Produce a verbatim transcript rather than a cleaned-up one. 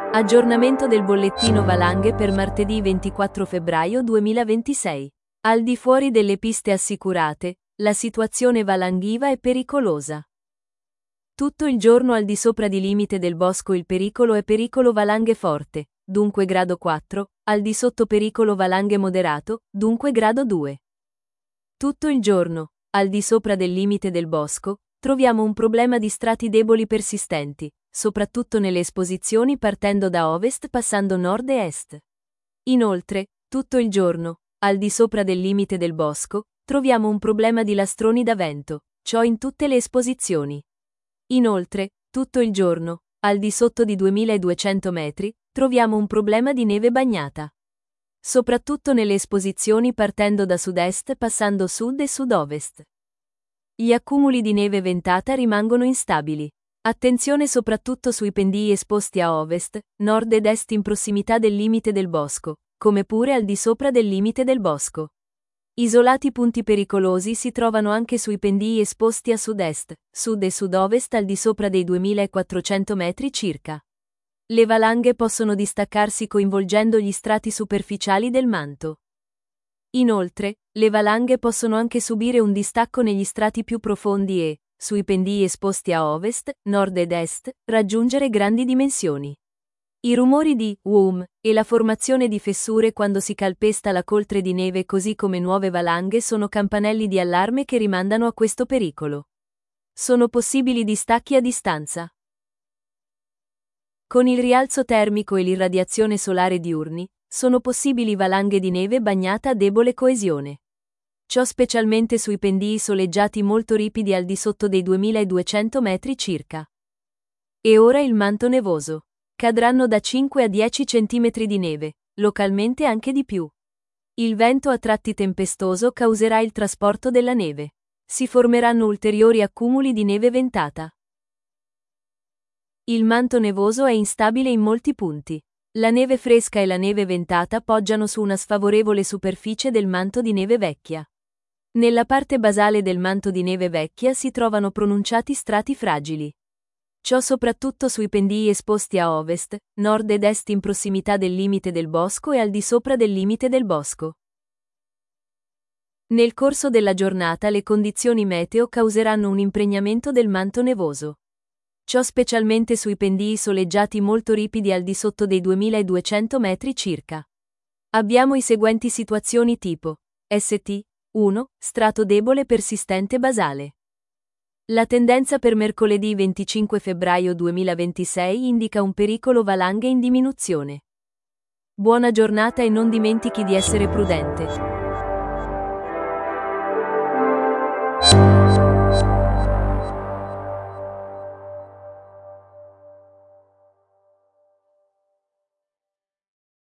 Aggiornamento del bollettino valanghe per martedì ventiquattro febbraio duemilaventisei. Al di fuori delle piste assicurate, la situazione valanghiva è pericolosa. Tutto il giorno al di sopra di limite del bosco il pericolo è pericolo valanghe forte, dunque grado quattro, al di sotto pericolo valanghe moderato, dunque grado due. Tutto il giorno, al di sopra del limite del bosco, troviamo un problema di strati deboli persistenti, soprattutto nelle esposizioni partendo da ovest passando nord e est. Inoltre, tutto il giorno, al di sopra del limite del bosco, troviamo un problema di lastroni da vento, ciò in tutte le esposizioni. Inoltre, tutto il giorno, al di sotto di duemiladuecento metri, troviamo un problema di neve bagnata. Soprattutto nelle esposizioni partendo da sud-est passando sud e sud-ovest. Gli accumuli di neve ventata rimangono instabili. Attenzione soprattutto sui pendii esposti a ovest, nord ed est in prossimità del limite del bosco, come pure al di sopra del limite del bosco. Isolati punti pericolosi si trovano anche sui pendii esposti a sud-est, sud e sud-ovest al di sopra dei duemilaquattrocento metri circa. Le valanghe possono distaccarsi coinvolgendo gli strati superficiali del manto. Inoltre, le valanghe possono anche subire un distacco negli strati più profondi e, sui pendii esposti a ovest, nord ed est, raggiungere grandi dimensioni. I rumori di "whom" e la formazione di fessure quando si calpesta la coltre di neve così come nuove valanghe sono campanelli di allarme che rimandano a questo pericolo. Sono possibili distacchi a distanza. Con il rialzo termico e l'irradiazione solare diurni, sono possibili valanghe di neve bagnata a debole coesione. Ciò specialmente sui pendii soleggiati molto ripidi al di sotto dei duemiladuecento metri circa. E ora il manto nevoso. Cadranno da cinque a dieci centimetri di neve, localmente anche di più. Il vento a tratti tempestoso causerà il trasporto della neve. Si formeranno ulteriori accumuli di neve ventata. Il manto nevoso è instabile in molti punti. La neve fresca e la neve ventata poggiano su una sfavorevole superficie del manto di neve vecchia. Nella parte basale del manto di neve vecchia si trovano pronunciati strati fragili. Ciò soprattutto sui pendii esposti a ovest, nord ed est in prossimità del limite del bosco e al di sopra del limite del bosco. Nel corso della giornata le condizioni meteo causeranno un impregnamento del manto nevoso. Ciò specialmente sui pendii soleggiati molto ripidi al di sotto dei duemiladuecento metri circa. Abbiamo i seguenti situazioni tipo S T uno, strato debole persistente basale. La tendenza per mercoledì venticinque febbraio duemilaventisei indica un pericolo valanghe in diminuzione. Buona giornata e non dimentichi di essere prudente.